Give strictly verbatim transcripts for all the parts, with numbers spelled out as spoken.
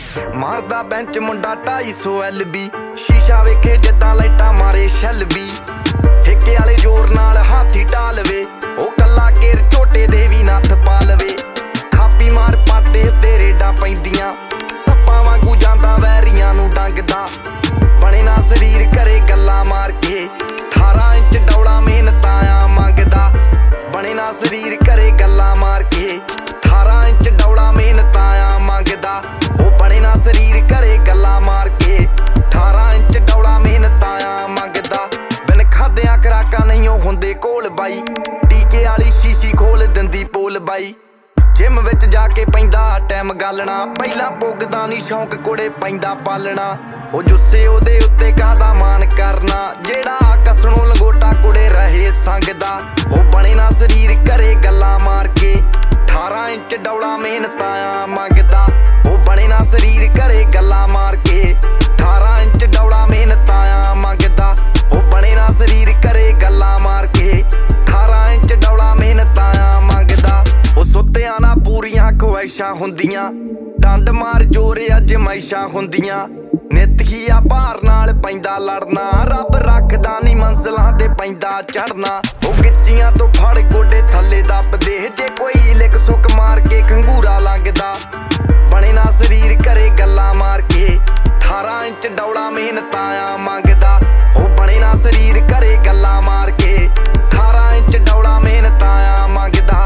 मारदा बेंच मुंडा ढाई सौ एल बी शीशा वेखे जिद्दां लाइटां मारे शैल बी ठेके वाले जोर नाल हाथी ढा लवे ओ कल्ला घेर झोटे दे भी नत्थ पा लवे थापी मार पाटे उत्ते रेडां पैंदियां सप्पां वांगू जांदा वैरियां नूं डंगदा बने ना शरीर करे गल्लां मार के अठारह इंच डौड़ा मेहनतां मंगदा बने ना शरीर करे गल्लां मार के अठारह इंच डौड़ा मेहनतां मंगदा ओ बने ना शरीर करे गल्लां मार के अठारह इंच डौड़ा मेहनतां मंगदा बिन खादियां खराकां नहीं हुंदे कोल बाई टीके वाली शीशी खोल दिंदी पोल बाई जिम विच जाके पैंदा टाइम गालना पहला पुगदा नहीं शौक कुड़े पैंदा पालना ओ जुस्से ओदे उत्ते काहदा मान करना जेड़ा कसणों लंगोटा कुड़े रहे संगदा ओ बने ना शरीर करे गल्लां मार के अठारह इंच डौड़ा मेहनतां मंगदा ओ बने ना शरीर करे गल्लां मार के अठारह इंच डौड़ा मेहनतां मंगदा ओ बने ना शरीर करे गल्लां मार के अठारह इंच डौड़ा मेहनतां मंगदा ओ सुत्तियां ना पूरियां ख्वाहिशां हुंदियां डंड मार जोर अजमाइशां हुंदियां नित ही आ भार नाल पैंदा लड़ना रब रखदा नहीं मंजिलां ते पैंदा चढ़ना ओ गिच्चियां तो फड़ गोडे थल्ले दबदे जे कोई लिक सुक मार के खंगूरा लंघदा बने ना शरीर करे गल्लां मार के अठारह इंच डौड़ा मेहनतां मंगदा ओ बने ना शरीर करे गल्लां मार के अठारह इंच डौड़ा मेहनतां मंगदा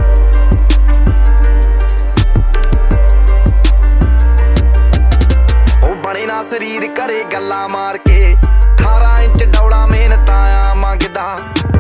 बने ना शरीर करे गल्लां मार के अठारह इंच डौड़ा मेहनतां मंगदा।